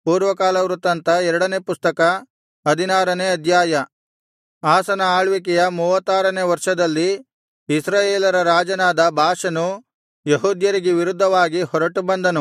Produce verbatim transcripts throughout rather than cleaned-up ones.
ಪೂರ್ವಕಾಲ ವೃತ್ತಾಂತ ಎರಡನೇ ಪುಸ್ತಕ ಹದಿನಾರನೇ ಅಧ್ಯಾಯ. ಆಸನ ಆಳ್ವಿಕೆಯ ಮೂವತ್ತಾರನೇ ವರ್ಷದಲ್ಲಿ ಇಸ್ರಾಯೇಲರ ರಾಜನಾದ ಬಾಷನು ಯೆಹೂದ್ಯರಿಗೆ ವಿರುದ್ಧವಾಗಿ ಹೊರಟು ಬಂದನು.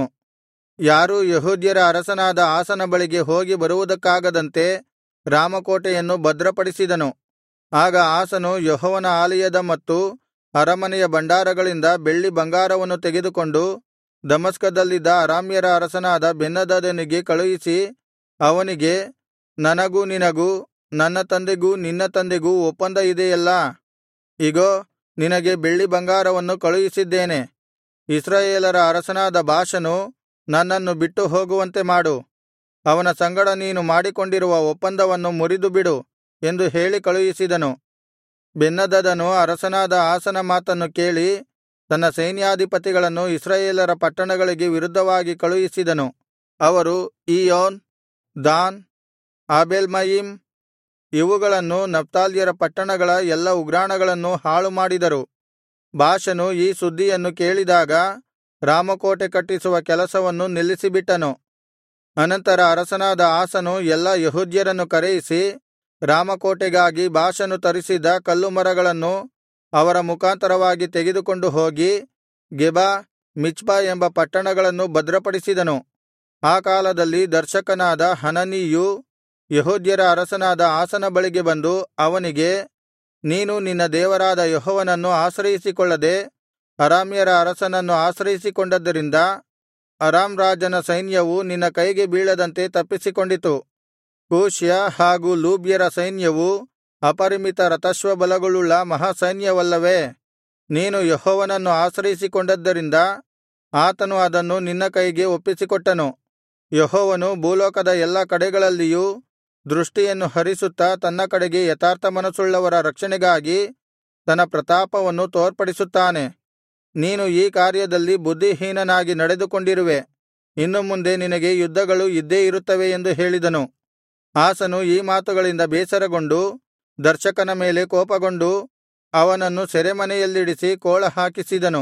ಯಾರೂ ಯೆಹೂದ್ಯರ ಅರಸನಾದ ಆಸನ ಬಳಿಗೆ ಹೋಗಿ ಬರುವುದಕ್ಕಾಗದಂತೆ ರಾಮಕೋಟೆಯನ್ನು ಭದ್ರಪಡಿಸಿದನು. ಆಗ ಆಸನು ಯೆಹೋವನ ಆಲಯದ ಮತ್ತು ಅರಮನೆಯ ಭಂಡಾರಗಳಿಂದ ಬೆಳ್ಳಿ ಬಂಗಾರವನ್ನು ತೆಗೆದುಕೊಂಡು ದಮಸ್ಕದಲ್ಲಿದ್ದ ಅರಾಮ್ಯರ ಅರಸನಾದ ಬೆನ್ಹದದನಿಗೆ ಕಳುಹಿಸಿ ಅವನಿಗೆ, ನನಗೂ ನಿನಗೂ ನನ್ನ ತಂದೆಗೂ ನಿನ್ನ ತಂದೆಗೂ ಒಪ್ಪಂದ ಇದೆಯಲ್ಲಾ? ಇಗೋ, ನಿನಗೆ ಬೆಳ್ಳಿ ಬಂಗಾರವನ್ನು ಕಳುಹಿಸಿದ್ದೇನೆ. ಇಸ್ರಾಯೇಲರ ಅರಸನಾದ ಬಾಷನು ನನ್ನನ್ನು ಬಿಟ್ಟು ಹೋಗುವಂತೆ ಮಾಡು. ಅವನ ಸಂಗಡ ನೀನು ಮಾಡಿಕೊಂಡಿರುವ ಒಪ್ಪಂದವನ್ನು ಮುರಿದುಬಿಡು ಎಂದು ಹೇಳಿ ಕಳುಹಿಸಿದನು. ಬೆನ್ಹದದನು ಅರಸನಾದ ಆಸನ ಮಾತನ್ನು ಕೇಳಿ ತನ್ನ ಸೈನ್ಯಾಧಿಪತಿಗಳನ್ನು ಇಸ್ರಾಯೇಲರ ಪಟ್ಟಣಗಳಿಗೆ ವಿರುದ್ಧವಾಗಿ ಕಳುಹಿಸಿದನು. ಅವರು ಇಯ್ಯೋನ್, ದಾನ್, ಆಬೇಲ್ಮಯಿಮ್ ಇವುಗಳನ್ನೂ ನಫ್ತಾಲ್ಯರ ಪಟ್ಟಣಗಳ ಎಲ್ಲಾ ಉಗ್ರಾಣಗಳನ್ನೂ ಹಾಳುಮಾಡಿದರು. ಬಾಷನು ಈ ಸುದ್ದಿಯನ್ನು ಕೇಳಿದಾಗ ರಾಮಕೋಟೆ ಕಟ್ಟಿಸುವ ಕೆಲಸವನ್ನು ನಿಲ್ಲಿಸಿಬಿಟ್ಟನು. ಅನಂತರ ಅರಸನಾದ ಆಸನು ಎಲ್ಲಾ ಯೆಹೂದ್ಯರನ್ನು ಕರೆಯಿಸಿ ರಾಮಕೋಟೆಗಾಗಿ ಬಾಷನು ತರಿಸಿದ್ದ ಕಲ್ಲುಮರಗಳನ್ನು ಅವರ ಮುಖಾಂತರವಾಗಿ ತೆಗೆದುಕೊಂಡು ಹೋಗಿ ಗೆಬ, ಮಿಚ್ಪ ಎಂಬ ಪಟ್ಟಣಗಳನ್ನು ಭದ್ರಪಡಿಸಿದನು. ಆ ಕಾಲದಲ್ಲಿ ದರ್ಶಕನಾದ ಹನನೀಯು ಯೆಹೂದ್ಯರ ಅರಸನಾದ ಆಸನ ಬಳಿಗೆ ಬಂದು ಅವನಿಗೆ, ನೀನು ನಿನ್ನ ದೇವರಾದ ಯೆಹೋವನನ್ನು ಆಶ್ರಯಿಸಿಕೊಳ್ಳದೆ ಅರಾಮ್ಯರ ಅರಸನನ್ನು ಆಶ್ರಯಿಸಿಕೊಂಡದ್ದರಿಂದ ಅರಾಮ್ ರಾಜನ ಸೈನ್ಯವು ನಿನ್ನ ಕೈಗೆ ಬೀಳದಂತೆ ತಪ್ಪಿಸಿಕೊಂಡಿತು. ಕೂಷ್ಯ ಹಾಗೂ ಲೂಬ್ಯರ ಸೈನ್ಯವು ಅಪರಿಮಿತ ರಥಾಶ್ವಬಲಗಳುಳ್ಳ ಮಹಾಸೈನ್ಯವಲ್ಲವೇ? ನೀನು ಯೆಹೋವನನ್ನು ಆಶ್ರಯಿಸಿಕೊಂಡದ್ದರಿಂದ ಆತನು ಅದನ್ನು ನಿನ್ನ ಕೈಗೆ ಒಪ್ಪಿಸಿಕೊಟ್ಟನು. ಯೆಹೋವನು ಭೂಲೋಕದ ಎಲ್ಲಾ ಕಡೆಗಳಲ್ಲಿಯೂ ದೃಷ್ಟಿಯನ್ನು ಹರಿಸುತ್ತಾ ತನ್ನ ಕಡೆಗೆ ಯಥಾರ್ಥ ಮನಸ್ಸುಳ್ಳವರ ರಕ್ಷಣೆಗಾಗಿ ತನ್ನ ಪ್ರತಾಪವನ್ನು ತೋರ್ಪಡಿಸುತ್ತಾನೆ. ನೀನು ಈ ಕಾರ್ಯದಲ್ಲಿ ಬುದ್ಧಿಹೀನನಾಗಿ ನಡೆದುಕೊಂಡಿರುವೆ. ಇನ್ನು ಮುಂದೆ ನಿನಗೆ ಯುದ್ಧಗಳು ಇದ್ದೇ ಇರುತ್ತವೆ ಎಂದು ಹೇಳಿದನು. ಆಸನು ಈ ಮಾತುಗಳಿಂದ ಬೇಸರಗೊಂಡು ದರ್ಶಕನ ಮೇಲೆ ಕೋಪಗೊಂಡು ಅವನನ್ನು ಸೆರೆಮನೆಯಲ್ಲಿಡಿಸಿ ಕೋಳ ಹಾಕಿಸಿದನು.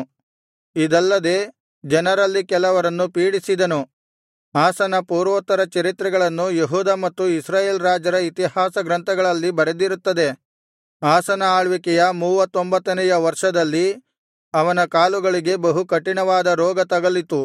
ಇದಲ್ಲದೆ ಜನರಲ್ಲಿ ಕೆಲವರನ್ನು ಪೀಡಿಸಿದನು. ಆಸನ ಪೂರ್ವೋತ್ತರ ಚರಿತ್ರೆಗಳನ್ನು ಯೆಹೂದ ಮತ್ತು ಇಸ್ರಾಯೇಲ್ ರಾಜರ ಇತಿಹಾಸ ಗ್ರಂಥಗಳಲ್ಲಿ ಬರೆದಿರುತ್ತದೆ. ಆಸನ ಆಳ್ವಿಕೆಯ ಮೂವತ್ತೊಂಬತ್ತನೆಯ ವರ್ಷದಲ್ಲಿ ಅವನ ಕಾಲುಗಳಿಗೆ ಬಹು ಕಠಿಣವಾದ ರೋಗ ತಗಲಿತು.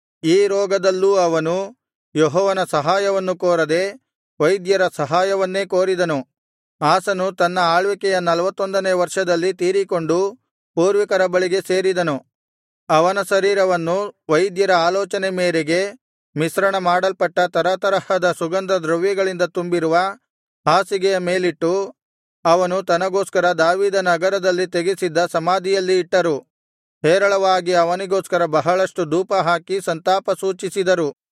ಈ ರೋಗದಲ್ಲೂ ಅವನು ಯೆಹೋವನ ಸಹಾಯವನ್ನು ಕೋರದೆ ವೈದ್ಯರ ಸಹಾಯವನ್ನೇ ಕೋರಿದನು. ಆಸನು ತನ್ನ ಆಳ್ವಿಕೆಯ ನಲ್ವತ್ತೊಂದನೇ ವರ್ಷದಲ್ಲಿ ತೀರಿಕೊಂಡು ಪೂರ್ವಿಕರ ಬಳಿಗೆ ಸೇರಿದನು. ಅವನ ಶರೀರವನ್ನು ವೈದ್ಯರ ಆಲೋಚನೆ ಮೇರೆಗೆ ಮಿಶ್ರಣ ಮಾಡಲ್ಪಟ್ಟ ತರತರಹದ ಸುಗಂಧ ದ್ರವ್ಯಗಳಿಂದ ತುಂಬಿರುವ ಹಾಸಿಗೆಯ ಮೇಲಿಟ್ಟು ಅವನು ತನಗೋಸ್ಕರ ದಾವೀದನಗರದಲ್ಲಿ ತೆಗೆಸಿದ್ದ ಸಮಾಧಿಯಲ್ಲಿ ಇಟ್ಟರು. ಹೇರಳವಾಗಿ ಅವನಿಗೋಸ್ಕರ ಬಹಳಷ್ಟು ಧೂಪ ಹಾಕಿ ಸಂತಾಪ ಸೂಚಿಸಿದರು.